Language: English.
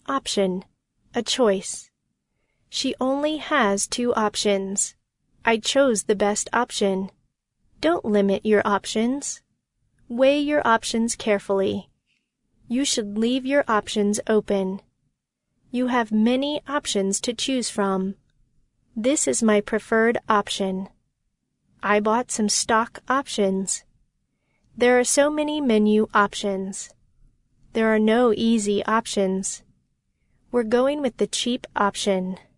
Option. A choice. She only has two options. I chose the best option. Don't limit your options. Weigh your options carefully. You should leave your options open. You have many options to choose from. This is my preferred option. I bought some stock options. There are so many menu options. There are no easy options. We're going with the cheap option.